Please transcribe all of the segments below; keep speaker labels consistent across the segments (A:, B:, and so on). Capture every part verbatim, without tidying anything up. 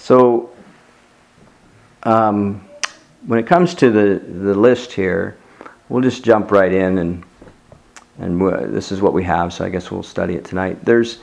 A: So, um, when it comes to the, the list here, we'll just jump right in, and and this is what we have, so I guess we'll study it tonight. There's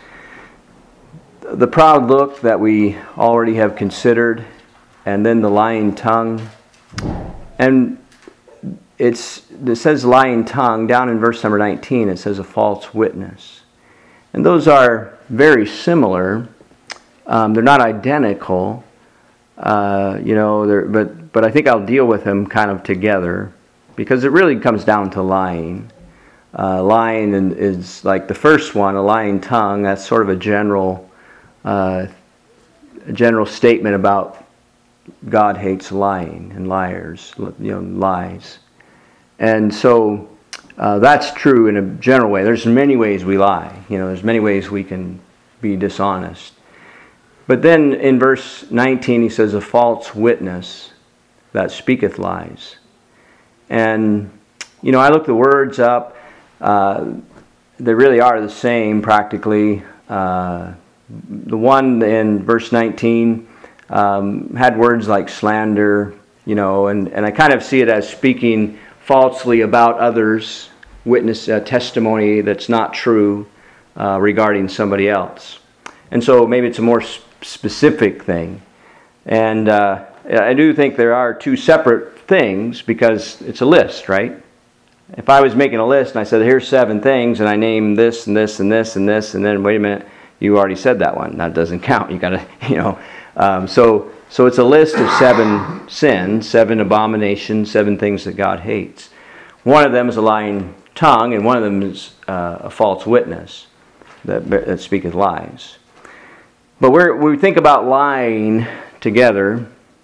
A: the proud look that we already have considered, and then the lying tongue. And it's it says lying tongue, down in verse number nineteen, it says a false witness. And those are very similar. Um, they're not identical, uh, you know, but, but I think I'll deal with them kind of together, because it really comes down to lying. Uh, lying is like the first one, a lying tongue. That's sort of a general, uh, a general statement about God hates lying and liars, you know, lies. And so uh, that's true in a general way. There's many ways we lie. You know, there's many ways we can be dishonest. But then in verse nineteen, he says, a false witness that speaketh lies. And, you know, I looked the words up. Uh, they really are the same, practically. Uh, the one in verse nineteen um, had words like slander, you know, and, and I kind of see it as speaking falsely about others, witness uh, testimony that's not true uh, regarding somebody else. And so maybe it's a more sp- specific thing. And uh, I do think there are two separate things, because it's a list, right? If I was making a list and I said, here's seven things, and I named this and this and this and this, and then wait a minute, you already said that one. That doesn't count. You got to, you know. Um, so so it's a list of seven sins, seven abominations, seven things that God hates. One of them is a lying tongue, and one of them is uh, a false witness that, that speaketh lies. But we're, we think about lying together,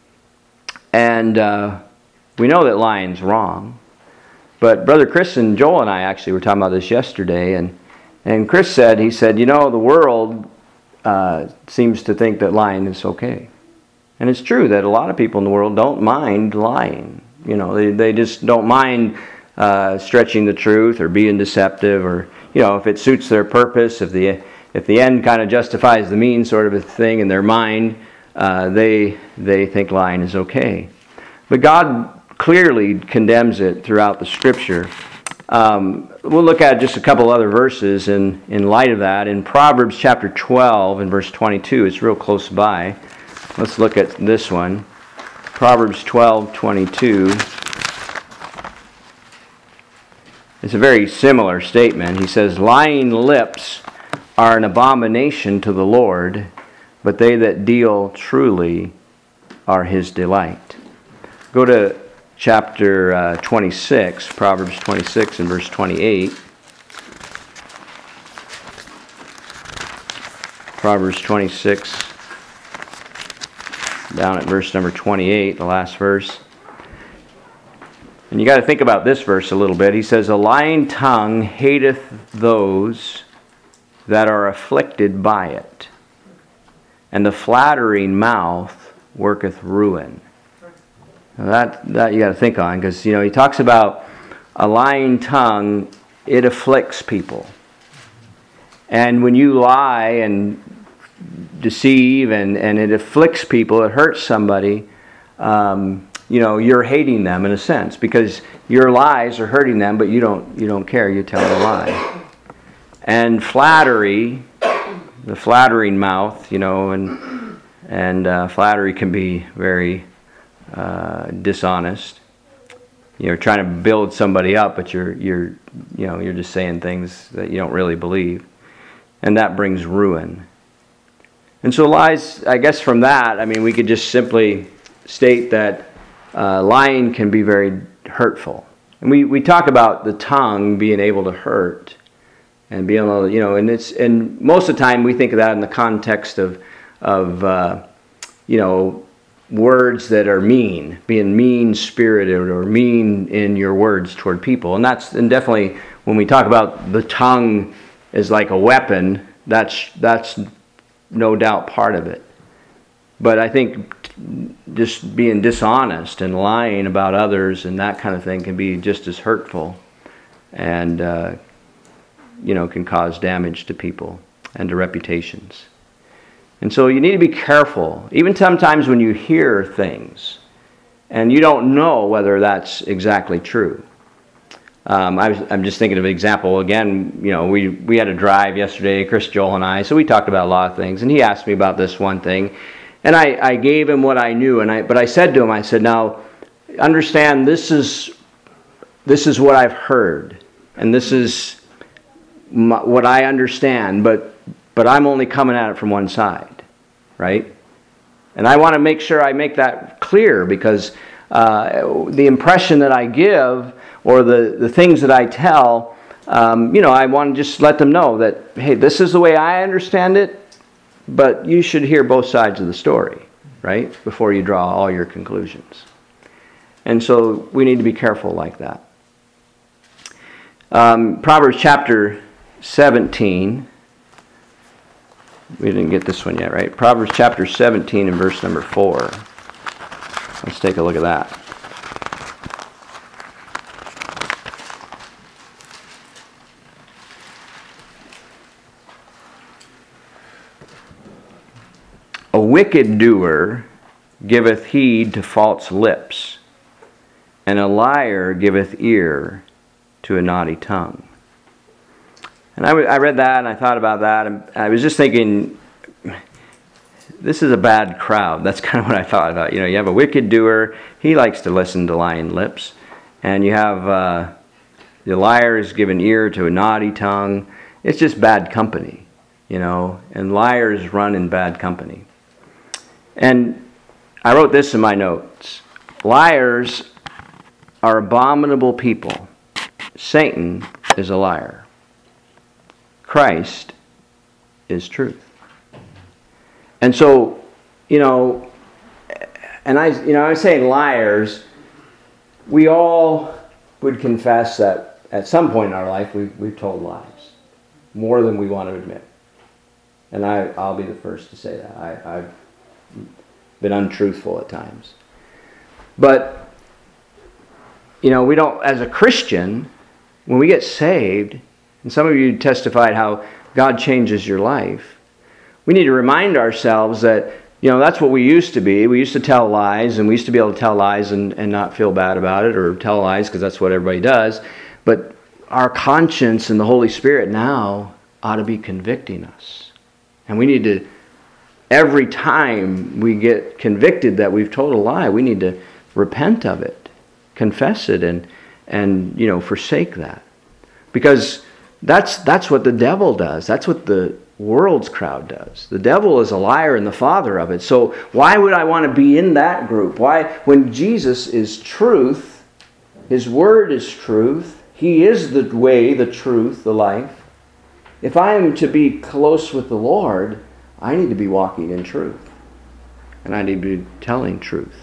A: and uh, we know that lying's wrong. But Brother Chris and Joel and I actually were talking about this yesterday, and, and Chris said, he said, you know, the world uh, seems to think that lying is okay. And it's true that a lot of people in the world don't mind lying. You know, they, they just don't mind uh, stretching the truth or being deceptive, or, you know, if it suits their purpose, if the if the end kind of justifies the means sort of a thing in their mind, uh, they they think lying is okay. But God clearly condemns it throughout the Scripture. Um, we'll look at just a couple other verses in, in light of that. In Proverbs chapter twelve and verse twenty-two, it's real close by. Let's look at this one. Proverbs twelve twenty-two. It's a very similar statement. He says, lying lips are an abomination to the Lord, but they that deal truly are his delight. Go to chapter uh, twenty-six, Proverbs twenty-six and verse twenty-eight. Proverbs twenty-six, down at verse number twenty-eight, the last verse. And you got to think about this verse a little bit. He says, a lying tongue hateth those that are afflicted by it, and the flattering mouth worketh ruin. Now that that you got to think on, because you know he talks about a lying tongue. It afflicts people, and when you lie and deceive and, and it afflicts people, it hurts somebody. Um, you know you're hating them in a sense, because your lies are hurting them, but you don't you don't care. You tell a lie. And flattery, the flattering mouth, you know, and and uh, flattery can be very uh, dishonest. You're trying to build somebody up, but you're you're you know you're just saying things that you don't really believe, and that brings ruin. And so lies, I guess, from that, I mean, we could just simply state that uh, lying can be very hurtful, and we we talk about the tongue being able to hurt. And being able to, you know, and it's and most of the time we think of that in the context of, of uh, you know, words that are mean, being mean-spirited or mean in your words toward people. And that's and definitely when we talk about the tongue as like a weapon, that's that's no doubt part of it. But I think just being dishonest and lying about others and that kind of thing can be just as hurtful, and uh, you know, can cause damage to people and to reputations. And so you need to be careful, even sometimes when you hear things and you don't know whether that's exactly true. Um, I was, I'm just thinking of an example. Again, you know, we, we had a drive yesterday, Chris, Joel, and I, so we talked about a lot of things, and he asked me about this one thing, and I, I gave him what I knew, and I but I said to him, I said, now, understand this is this is what I've heard, and this is my, what I understand, but but I'm only coming at it from one side, right? And I want to make sure I make that clear, because uh, the impression that I give, or the, the things that I tell, um, you know, I want to just let them know that, hey, this is the way I understand it, but you should hear both sides of the story, right, before you draw all your conclusions. And so we need to be careful like that. Um, Proverbs chapter seventeen. We didn't get this one yet, right? Proverbs chapter seventeen and verse number four. Let's take a look at that. A wicked doer giveth heed to false lips, and a liar giveth ear to a naughty tongue. And I, I read that and I thought about that, and I was just thinking, this is a bad crowd. That's kind of what I thought about. You know, you have a wicked doer, he likes to listen to lying lips, and you have uh, the liars giving ear to a naughty tongue. It's just bad company, you know, and liars run in bad company. And I wrote this in my notes. Liars are abominable people. Satan is a liar. Christ is truth. And so, you know, and I, you know, I was saying liars, we all would confess that at some point in our life we've, we've told lies. More than we want to admit. And I, I'll be the first to say that. I, I've been untruthful at times. But, you know, we don't, as a Christian, when we get saved, and some of you testified how God changes your life, we need to remind ourselves that, you know, that's what we used to be. We used to tell lies, and we used to be able to tell lies and, and not feel bad about it, or tell lies because that's what everybody does. But our conscience and the Holy Spirit now ought to be convicting us. And we need to, every time we get convicted that we've told a lie, we need to repent of it, confess it, and and you know, forsake that. Because that's that's what the devil does. That's what the world's crowd does. The devil is a liar and the father of it. So why would I want to be in that group? Why, when Jesus is truth, His word is truth, He is the way, the truth, the life. If I am to be close with the Lord, I need to be walking in truth. And I need to be telling truth.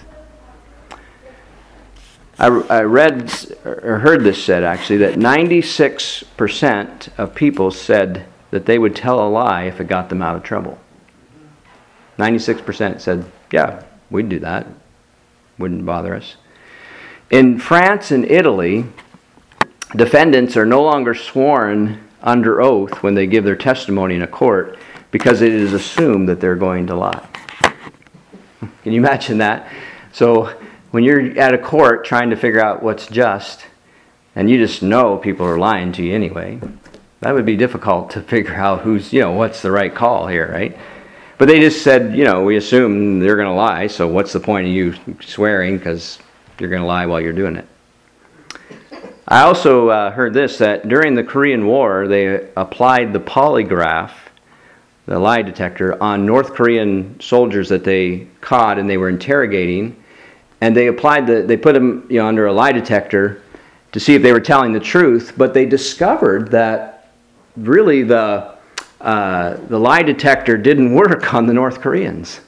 A: I, I read or heard this said actually that ninety-six percent of people said that they would tell a lie if it got them out of trouble. ninety-six percent said, yeah, we'd do that. Wouldn't bother us. In France and Italy, defendants are no longer sworn under oath when they give their testimony in a court because it is assumed that they're going to lie. Can you imagine that? So when you're at a court trying to figure out what's just, and you just know people are lying to you anyway, that would be difficult to figure out who's, you know, what's the right call here, right? But they just said, you know, we assume they're going to lie, so what's the point of you swearing because you're going to lie while you're doing it? I also uh, heard this, that during the Korean War, they applied the polygraph, the lie detector, on North Korean soldiers that they caught and they were interrogating, and they applied the, they put them, you know, under a lie detector to see if they were telling the truth, but they discovered that really the uh, the lie detector didn't work on the North Koreans.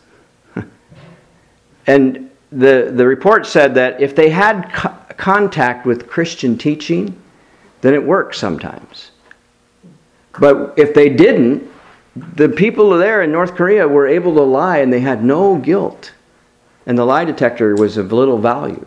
A: And the the report said that if they had co- contact with Christian teaching, then it worked sometimes. But if they didn't, the people there in North Korea were able to lie and they had no guilt. And the lie detector was of little value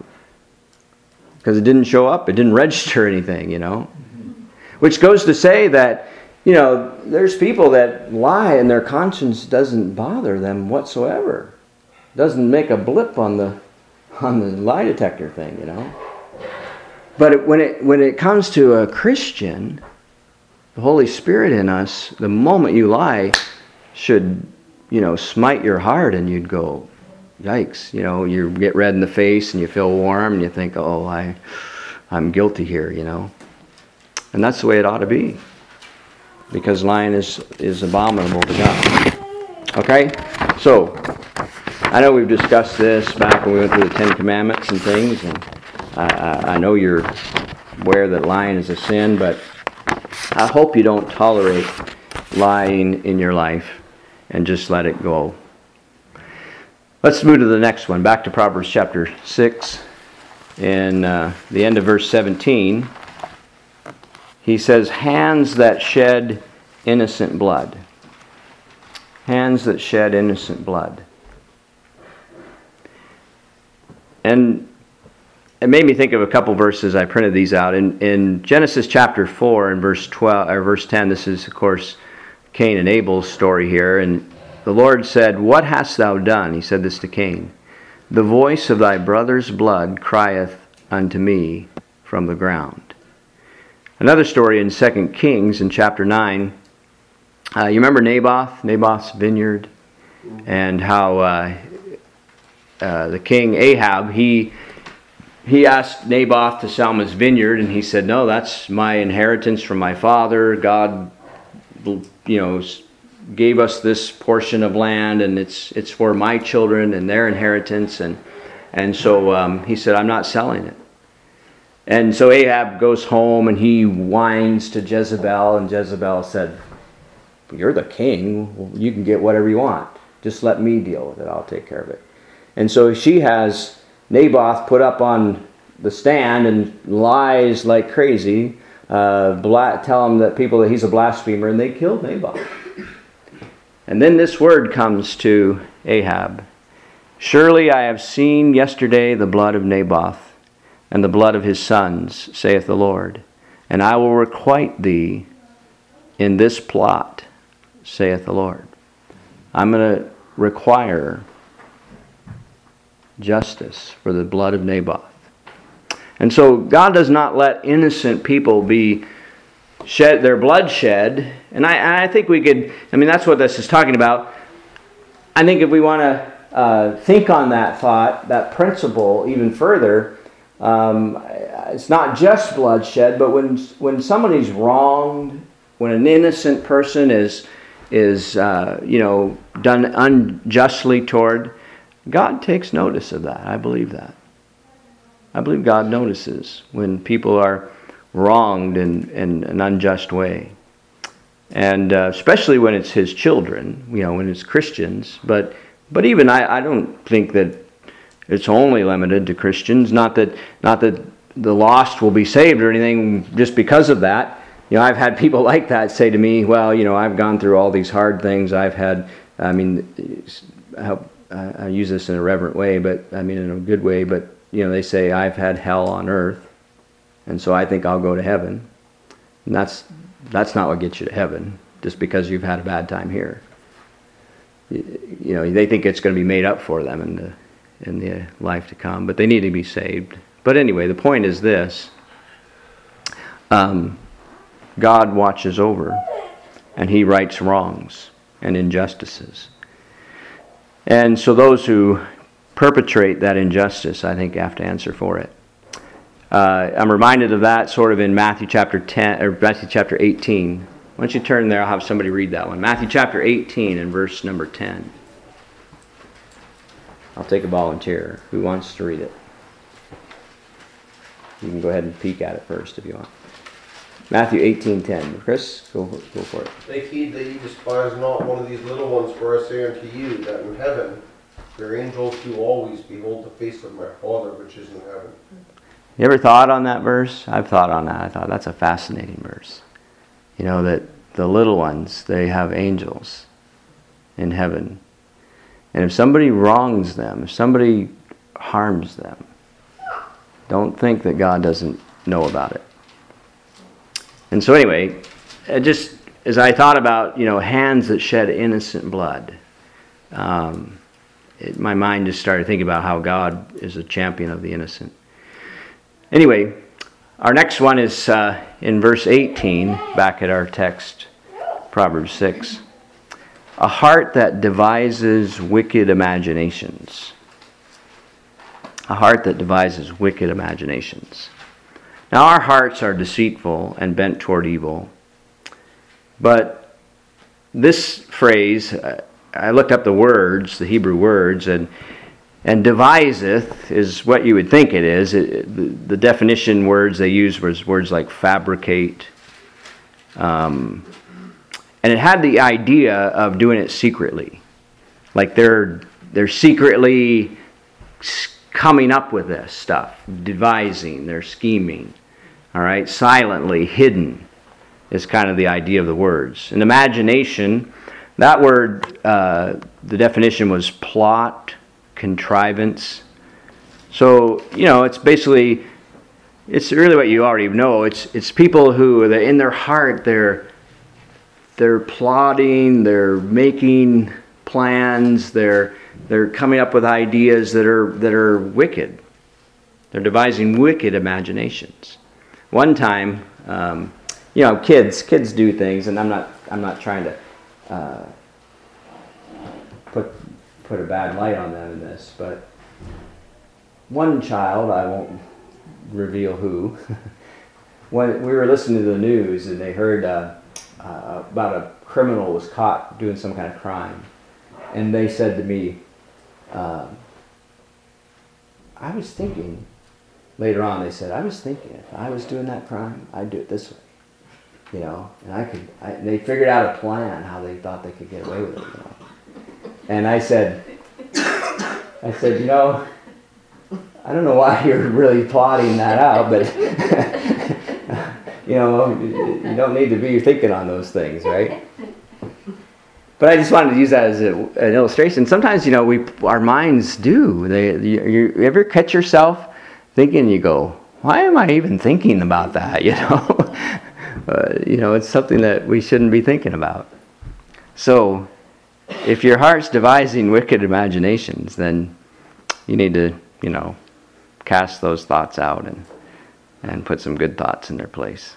A: because it didn't show up, it didn't register anything, you know. Which goes to say that you know, there's people that lie and their conscience doesn't bother them whatsoever. Doesn't make a blip on the on the lie detector thing, you know. But it, when it when it comes to a Christian, the Holy Spirit in us, the moment you lie, should, you know, smite your heart, and you'd go, yikes! You know, you get red in the face and you feel warm, and you think, oh, I, I'm guilty here, you know. And that's the way it ought to be, because lying is is abominable to God. Okay, so I know we've discussed this back when we went through the Ten Commandments and things, and I, I know you're aware that lying is a sin, but I hope you don't tolerate lying in your life and just let it go. Let's move to the next one. Back to Proverbs chapter six. In uh, the end of verse seventeen, he says, hands that shed innocent blood. Hands that shed innocent blood. And it made me think of a couple verses. I printed these out. In, in Genesis chapter four and verse twelve or verse ten, this is, of course, Cain and Abel's story here. And the Lord said, what hast thou done? He said this to Cain. The voice of thy brother's blood crieth unto me from the ground. Another story in Second Kings in chapter nine. Uh, you remember Naboth, Naboth's vineyard, and how uh, uh, the king Ahab, he he asked Naboth to sell him his vineyard, and he said, no, that's my inheritance from my father. God, you know, gave us this portion of land, and it's it's for my children and their inheritance, and and so um, he said, I'm not selling it. And so Ahab goes home and he whines to Jezebel, and Jezebel said, you're the king, you can get whatever you want. Just let me deal with it, I'll take care of it. And so she has Naboth put up on the stand and lies like crazy, uh, bla- tell him that people that he's a blasphemer, and they killed Naboth. And then this word comes to Ahab. Surely I have seen yesterday the blood of Naboth, and the blood of his sons, saith the Lord. And I will requite thee in this plot, saith the Lord. I'm going to require justice for the blood of Naboth. And so God does not let innocent people be shed, their blood shed. And I, I think we could, I mean, that's what this is talking about. I think if we want to uh, think on that thought, that principle even further, um, it's not just bloodshed, but when when somebody's wronged, when an innocent person is is uh, you know done unjustly toward, God takes notice of that. I believe that. I believe God notices when people are wronged in, in an unjust way. And uh, especially when it's His children, you know, when it's Christians. But but even I, I don't think that it's only limited to Christians. Not that not that the lost will be saved or anything just because of that. You know, I've had people like that say to me, well, you know, I've gone through all these hard things. I've had, I mean, I, I use this in a reverent way, but I mean in a good way, but you know, they say, I've had hell on earth, and so I think I'll go to heaven. And that's that's not what gets you to heaven, just because you've had a bad time here. You, you know, they think it's going to be made up for them in the in the life to come, but they need to be saved. But anyway, the point is this. Um, God watches over, and He rights wrongs and injustices. And so those who perpetrate that injustice, I think, have to answer for it. Uh, I'm reminded of that sort of in Matthew chapter ten or Matthew chapter eighteen. Why don't you turn there? I'll have somebody read that one. Matthew chapter eighteen and verse number ten. I'll take a volunteer. Who wants to read it? You can go ahead and peek at it first if you want. Matthew eighteen ten. Chris, go for, go for it.
B: Take heed that ye despise not one of these little ones, for I say unto you that in heaven their angels do always behold the face of my Father which is in heaven.
A: You ever thought on that verse? I've thought on that. I thought that's a fascinating verse. You know, that the little ones, they have angels in heaven. And if somebody wrongs them, if somebody harms them, don't think that God doesn't know about it. And so anyway, it just as I thought about, you know, hands that shed innocent blood, um, it, my mind just started thinking about how God is a champion of the innocent. Anyway, our next one is uh, in verse eighteen, back at our text, Proverbs six. A heart that devises wicked imaginations. A heart that devises wicked imaginations. Now our hearts are deceitful and bent toward evil. But this phrase, I looked up the words, the Hebrew words, and and deviseth is what you would think it is. It, the, the definition words they used was words like fabricate. Um, and it had the idea of doing it secretly. Like they're they're secretly coming up with this stuff, devising, they're scheming. All right, silently, hidden is kind of the idea of the words. In imagination, that word, uh, the definition was plot, contrivance. So, you know, it's basically, it's really what you already know. It's it's people who, in their heart, they're they're plotting, they're making plans, they're they're coming up with ideas that are that are wicked. They're devising wicked imaginations. One time, um, you know, kids kids do things, and I'm not I'm not trying to uh, put put a bad light on them in this, but one child, I won't reveal who, when we were listening to the news and they heard uh, uh, about a criminal was caught doing some kind of crime, and they said to me, uh, I was thinking, later on they said, I was thinking if I was doing that crime, I'd do it this way. You know, and I could, I, and they figured out a plan how they thought they could get away with it, you know. And I said, I said, you know, I don't know why you're really plotting that out, but, you know, you don't need to be thinking on those things, right? But I just wanted to use that as a, an illustration. Sometimes, you know, we our minds do. They, you, you ever catch yourself thinking, you go, why am I even thinking about that, you know? Uh, you know, it's something that we shouldn't be thinking about. So, if your heart's devising wicked imaginations, then you need to, you know, cast those thoughts out and and put some good thoughts in their place.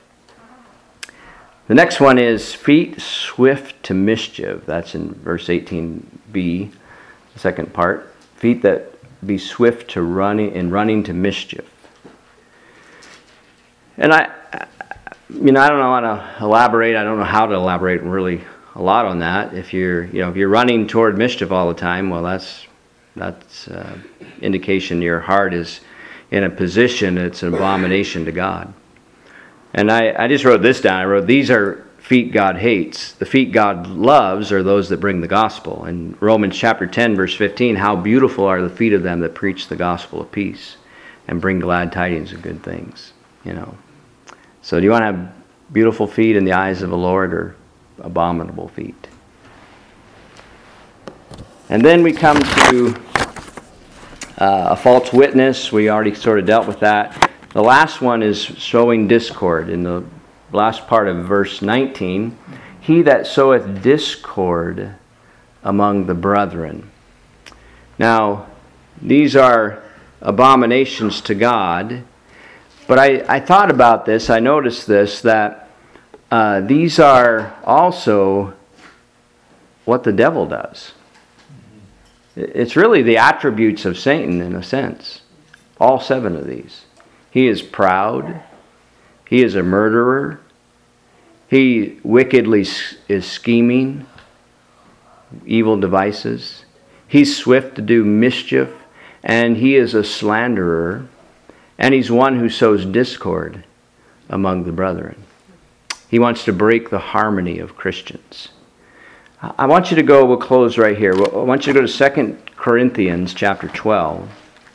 A: The next one is feet swift to mischief. That's in verse eighteen b, the second part. Feet that be swift to running and running to mischief. And I, you know, I don't know how to elaborate. I don't know how to elaborate really a lot on that. If you're, you know, if you're running toward mischief all the time, well, that's that's uh, indication your heart is in a position that's an abomination to God. And I, I just wrote this down. I wrote, these are feet God hates. The feet God loves are those that bring the gospel. In Romans chapter ten, verse fifteen, how beautiful are the feet of them that preach the gospel of peace and bring glad tidings of good things, you know. So do you want to have beautiful feet in the eyes of the Lord or abominable feet? And then we come to uh, a false witness. We already sort of dealt with that. The last one is sowing discord. In the last part of verse nineteen, he that soweth discord among the brethren. Now, these are abominations to God. But I, I thought about this, I noticed this, that uh, these are also what the devil does. It's really the attributes of Satan in a sense. All seven of these. He is proud. He is a murderer. He wickedly is scheming, evil devices. He's swift to do mischief, and he is a slanderer. And he's one who sows discord among the brethren. He wants to break the harmony of Christians. I want you to go, we'll close right here. I want you to go to Second Corinthians chapter twelve.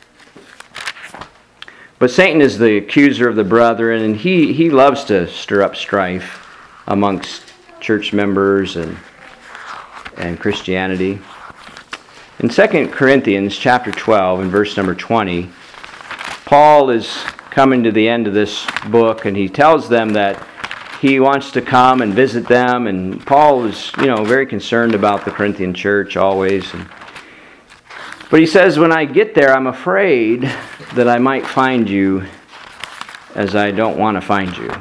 A: But Satan is the accuser of the brethren, and he, he loves to stir up strife amongst church members and, and Christianity. In Second Corinthians chapter twelve, in verse number twenty, Paul is coming to the end of this book, and he tells them that he wants to come and visit them, and Paul was, you know, very concerned about the Corinthian church always. And, but he says, when I get there, I'm afraid that I might find you as I don't want to find you.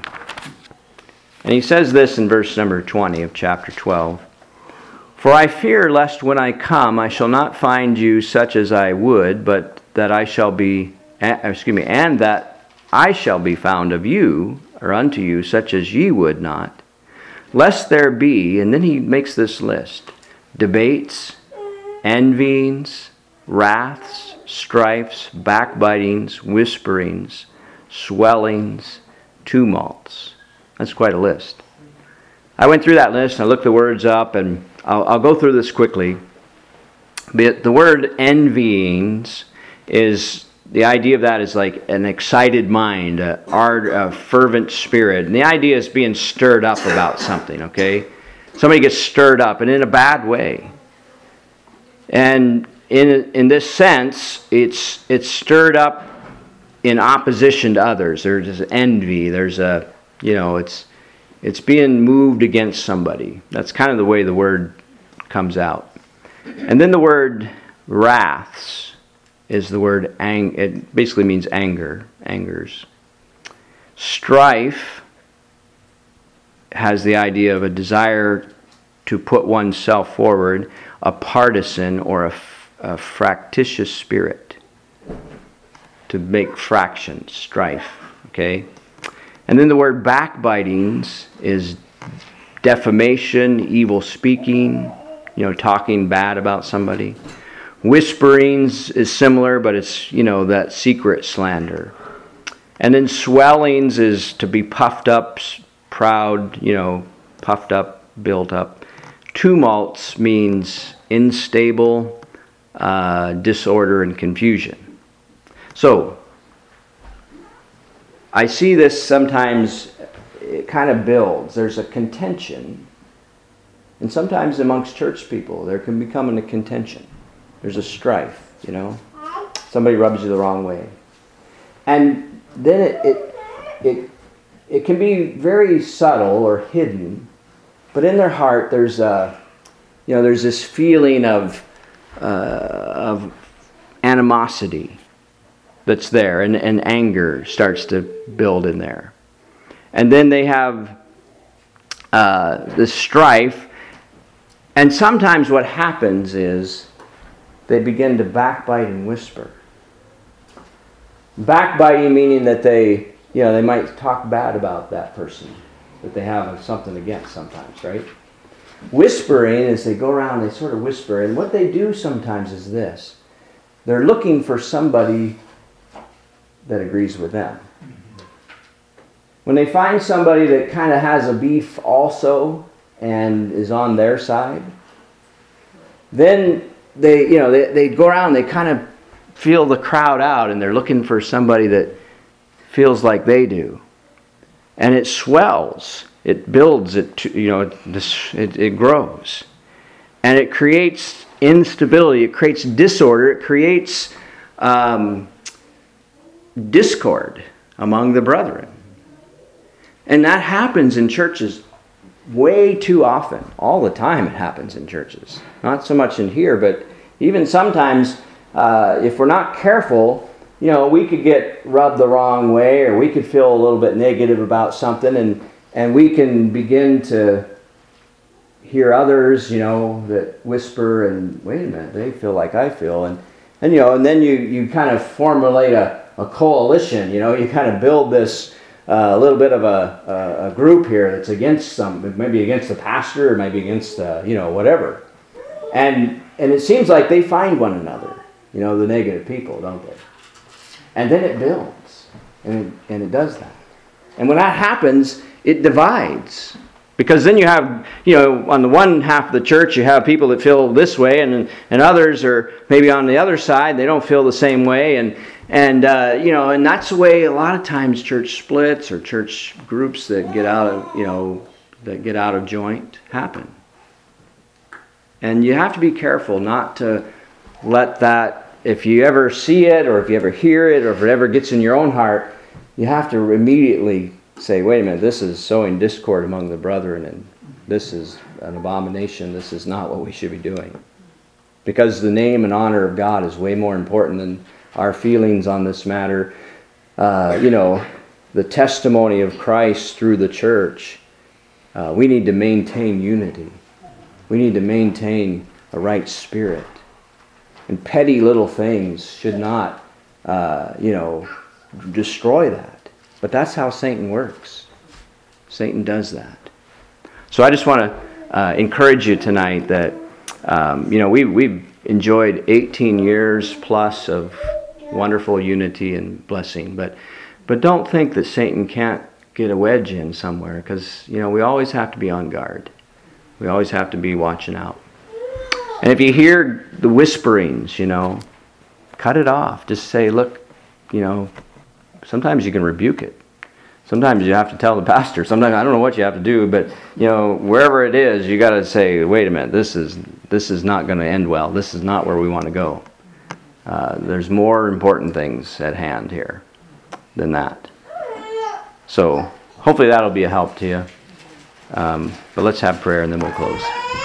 A: And he says this in verse number twenty of chapter twelve. For I fear lest when I come I shall not find you such as I would, but that I shall be, excuse me, and that I shall be found of you, or unto you, such as ye would not. Lest there be, and then he makes this list, debates, envyings, wraths, strifes, backbitings, whisperings, swellings, tumults. That's quite a list. I went through that list and I looked the words up, and I'll, I'll go through this quickly. But the word envyings is, the idea of that is like an excited mind, a, ard, a fervent spirit. And the idea is being stirred up about something, okay? Somebody gets stirred up, and in a bad way. And in in this sense, it's it's stirred up in opposition to others. There's envy. There's a, you know, it's it's being moved against somebody. That's kind of the way the word comes out. And then the word wraths is the word ang. It basically means anger, angers. Strife has the idea of a desire to put oneself forward, a partisan or a, a fractious spirit. To make fractions, strife, okay? And then the word backbitings is defamation, evil speaking, you know, talking bad about somebody. Whisperings is similar, but it's, you know, that secret slander. And then swellings is to be puffed up, proud, you know, puffed up, built up. Tumults means unstable, uh, disorder, and confusion. So, I see this sometimes, it kind of builds. There's a contention. And sometimes amongst church people, there can become a contention. There's a strife, you know. Somebody rubs you the wrong way. And then it it it, it can be very subtle or hidden. But in their heart, there's a, you know, there's this feeling of uh, of animosity that's there, and, and anger starts to build in there. And then they have uh, this strife, and sometimes what happens is they begin to backbite and whisper. Backbiting meaning that they, you know, they might talk bad about that person that they have something against sometimes, right? Whispering is they go around, they sort of whisper, and what they do sometimes is this. They're looking for somebody that agrees with them. When they find somebody that kind of has a beef also and is on their side, then they, you know, they, they go around, they kind of feel the crowd out, and they're looking for somebody that feels like they do. And it swells, it builds, it, you know, it, it grows. And it creates instability, it creates disorder, it creates um, discord among the brethren. And that happens in churches way too often. All the time it happens in churches. Not so much in here, but even sometimes uh, if we're not careful, you know, we could get rubbed the wrong way, or we could feel a little bit negative about something, and, and we can begin to hear others, you know, that whisper and, wait a minute, they feel like I feel. And, and you know, and then you, you kind of formulate a, a coalition, you know, you kind of build this a uh, little bit of a, a, a group here that's against some, maybe against the pastor, or maybe against, uh, you know, whatever. And and it seems like they find one another, you know, the negative people, don't they? And then it builds, and it, and it does that. And when that happens, it divides. Because then you have, you know, on the one half of the church, you have people that feel this way, and and others are maybe on the other side, they don't feel the same way. And, and uh, you know, and that's the way a lot of times church splits or church groups that get out of, you know, that get out of joint happen. And you have to be careful not to let that, if you ever see it, or if you ever hear it, or if it ever gets in your own heart, you have to immediately say, wait a minute, this is sowing discord among the brethren, and this is an abomination. This is not what we should be doing. Because the name and honor of God is way more important than our feelings on this matter. Uh, you know, the testimony of Christ through the church. Uh, we need to maintain unity. We need to maintain a right spirit. And petty little things should not, uh, you know, destroy that. But that's how Satan works. Satan does that. So I just want to uh, encourage you tonight that, um, you know, we, we've enjoyed eighteen years plus of wonderful unity and blessing. But, but don't think that Satan can't get a wedge in somewhere, because, you know, we always have to be on guard. We always have to be watching out. And if you hear the whisperings, you know, cut it off. Just say, look, you know, sometimes you can rebuke it. Sometimes you have to tell the pastor. Sometimes I don't know what you have to do, but you know, wherever it is, you got to say, wait a minute, this is this is not going to end well. This is not where we want to go. Uh, there's more important things at hand here than that. So hopefully that'll be a help to you. Um, but let's have prayer and then we'll close.